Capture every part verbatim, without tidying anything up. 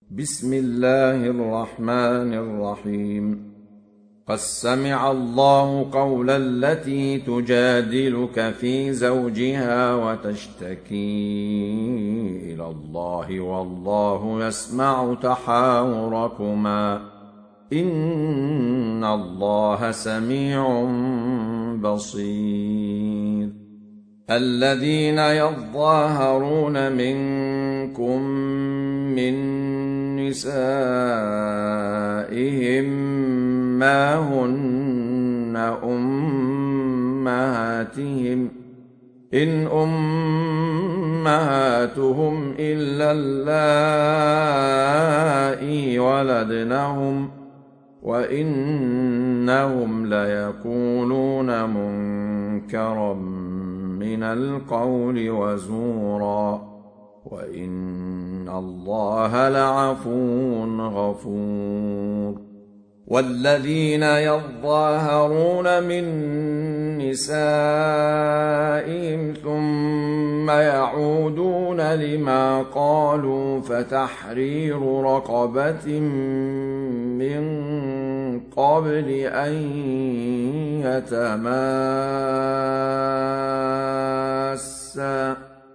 بسم الله الرحمن الرحيم. قد سمع الله قول التي تجادلك في زوجها وتشتكي إلى الله والله يسمع تحاوركما إن الله سميع بصير. الذين يظاهرون منكم من نسائهم ما هن أمهاتهم إن أمهاتهم إلا اللائي ولدنهم وإنهم ليقولون منكرا من القول وزورا وإن الله لعفو غفور. والذين يظاهرون من نسائهم ثم يعودون لما قالوا فتحرير رقبة من قبل أن يتماسا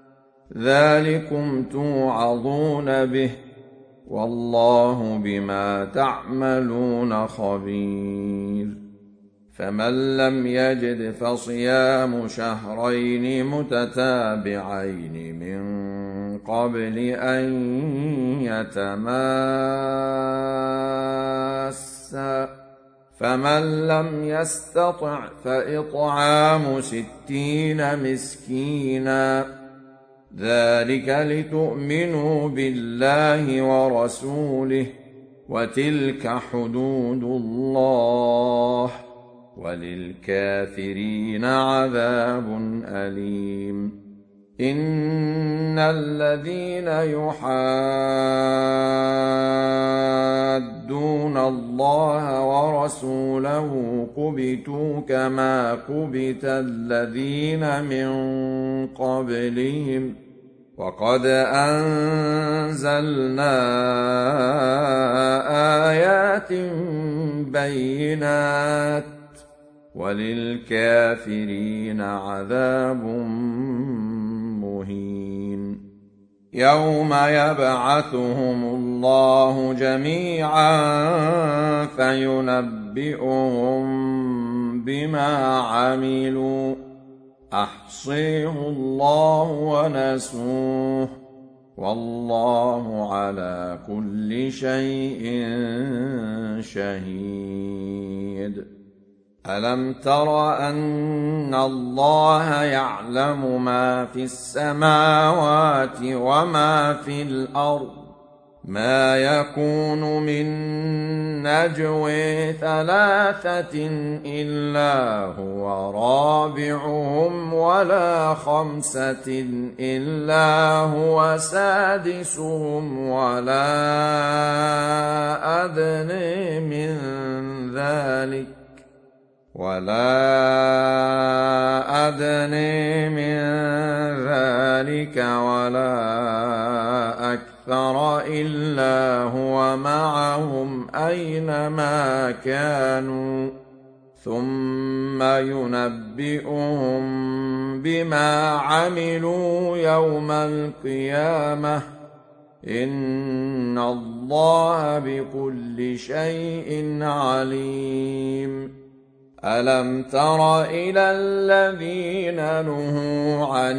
ذلكم توعظون به والله بما تعملون خبير. فمن لم يجد فصيام شهرين متتابعين من قبل أن يتماسا فمن لم يستطع فإطعام ستين مسكينا ذلك لتؤمنوا بالله ورسوله وتلك حدود الله وللكافرين عذاب أليم. إن الذين يحادون الله ورسوله كبتوا كما كبت الذين من قبلهم وقد أنزلنا آيات بينات وللكافرين عذاب مهين. يوم يبعثهم الله جميعا فينبئهم بما عملوا أحصيه الله ونسوه والله على كل شيء شهيد. ألم تر أن الله يعلم ما في السماوات وما في الأرض ما يكون من نجوى ثلاثة إلا هو رابعهم ولا خمسة إلا هو سادسهم ولا أدنى من ذلك ولا أدنى من ذلك ولا أكثر إلا هو معهم أينما كانوا ثم ينبئهم بما عملوا يوم القيامة إن الله بكل شيء عليم. ألم تر إلى الذين نهوا عن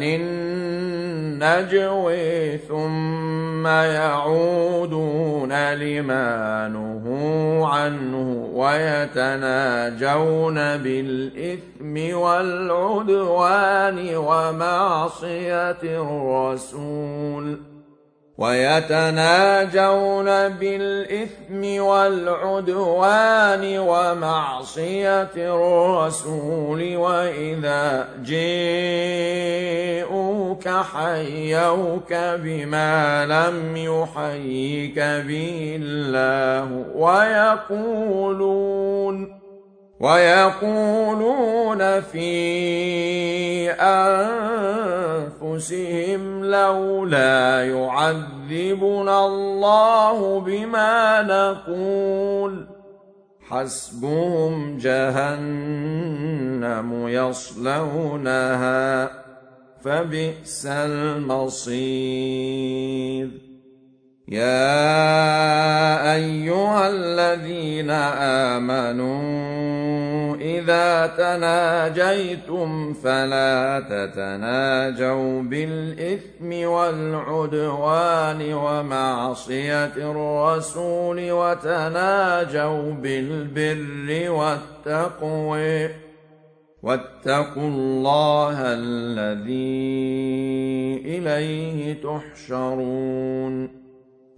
النجوى ثم يعودون لما نهوا عنه ويتناجون بالإثم والعدوان ومعصية الرسول ويتناجون بالإثم والعدوان ومعصية الرسول وإذا جاءوك حيوك بما لم يحيك به الله ويقولون ويقولون في أنفسهم لولا يعذبنا الله بما نقول حسبهم جهنم يصلونها فبئس المصير. يا أيها الذين آمنوا إذا تناجيتم فلا تتناجوا بالإثم والعدوان ومعصية الرسول وتناجوا بالبر والتقوى واتقوا الله الذي إليه تحشرون.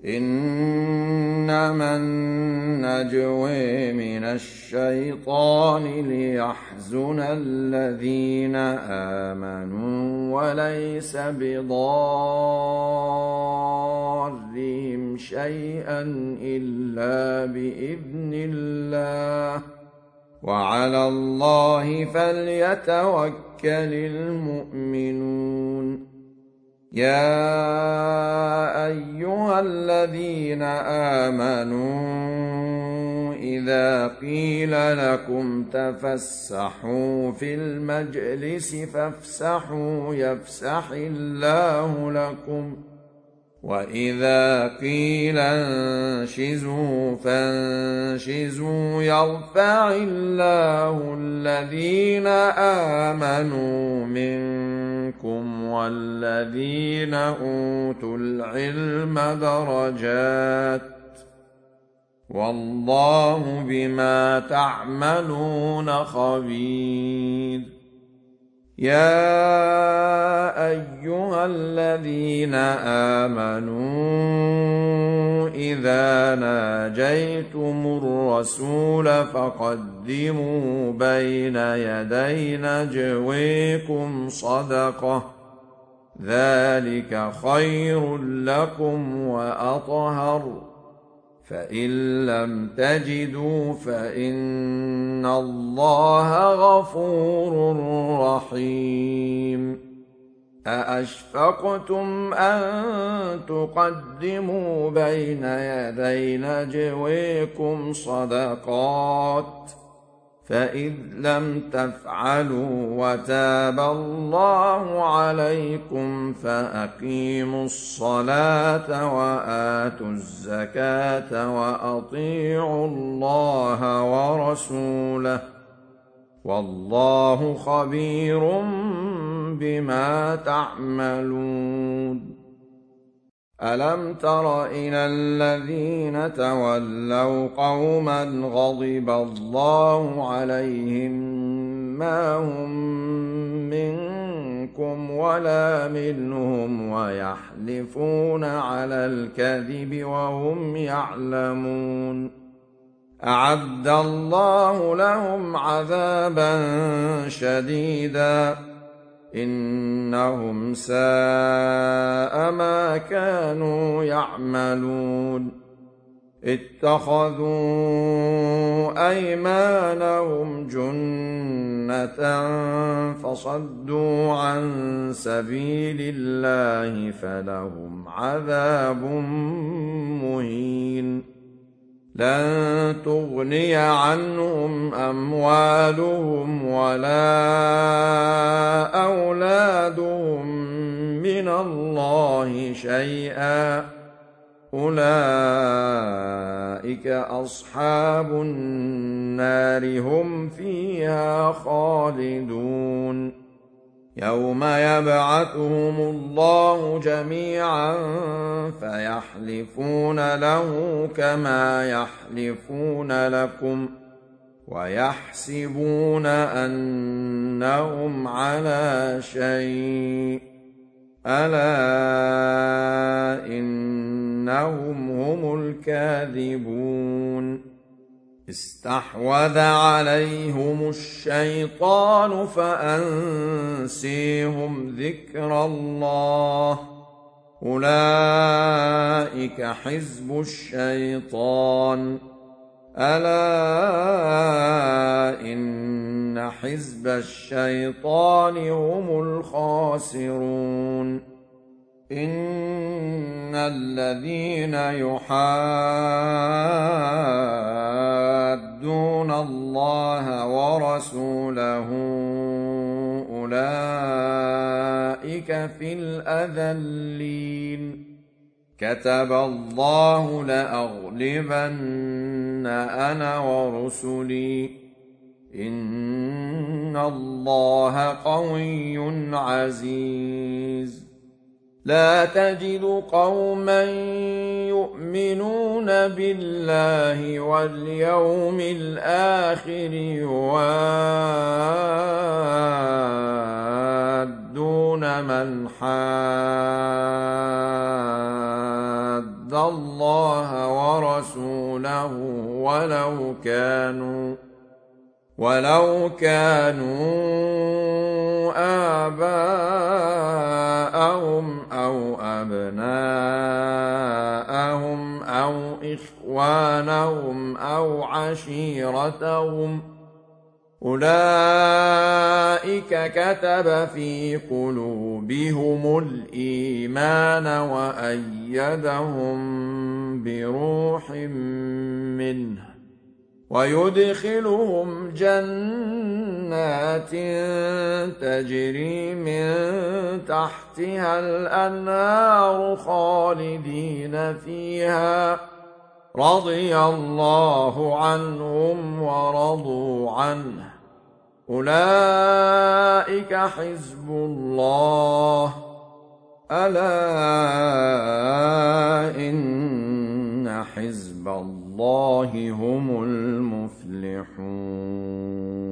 إنما النجوى من الشيطان ليحزن الذين آمنوا وليس بضارهم شيئا إلا بإذن الله وعلى الله فليتوكل المؤمنون. يا أيها الذين آمنوا إذا قيل لكم تفسحوا في المجلس فافسحوا يفسح الله لكم وإذا قيل انشزوا فانشزوا يرفع الله الذين آمنوا منكم والذين أوتوا العلم درجات والله بما تعملون خبير. يا أيها الذين آمنوا إذا ناجيتم الرسول فقدموا بين يدي نجويكم صدقة ذلك خير لكم وأطهر فإن لم تجدوا فإن الله غفور رحيم. أأشفقتم أن تقدموا بين يدي نجويكم صدقات فإذ لم تفعلوا وتاب الله عليكم فأقيموا الصلاة وآتوا الزكاة وأطيعوا الله ورسوله والله خبير بما تعملون. ألم تر إلى الذين تولوا قوما غضب الله عليهم ما هم منكم ولا منهم ويحلفون على الكذب وهم يعلمون أعد الله لهم عذابا شديدا إنهم ساء ما كانوا يعملون. اتخذوا أيمانهم جنة فصدوا عن سبيل الله فلهم عذاب مهين. لن تغني عنهم أموالهم ولا أولادهم من الله شيئا أولئك أصحاب النار هم فيها خالدون. يوم يبعثهم الله جميعا فيحلفون له كما يحلفون لكم ويحسبون أنهم على شيء ألا إنهم هم الكاذبون. استحوذ عليهم الشيطان فأنسيهم ذكر الله أولئك حزب الشيطان ألا إن حزب الشيطان هم الخاسرون إن الذين يحادون الله ورسوله أولئك في الأذلين كتب الله لأغلبن أنا ورسلي إن الله قوي عزيز لا تجد قوما يؤمنون بالله واليوم الآخر يوادون من حاد الله ورسوله ولو كانوا ولو كانوا آباءهم أو أبناءهم أو إخوانهم أو عشيرتهم أولئك كتب في قلوبهم الإيمان وأيدهم بروح منه ويدخلهم جنات تجري من تحتها الأنهار خالدين فيها رضي الله عنهم ورضوا عنه أولئك حزب الله ألا إن حزب الله هم المفلحون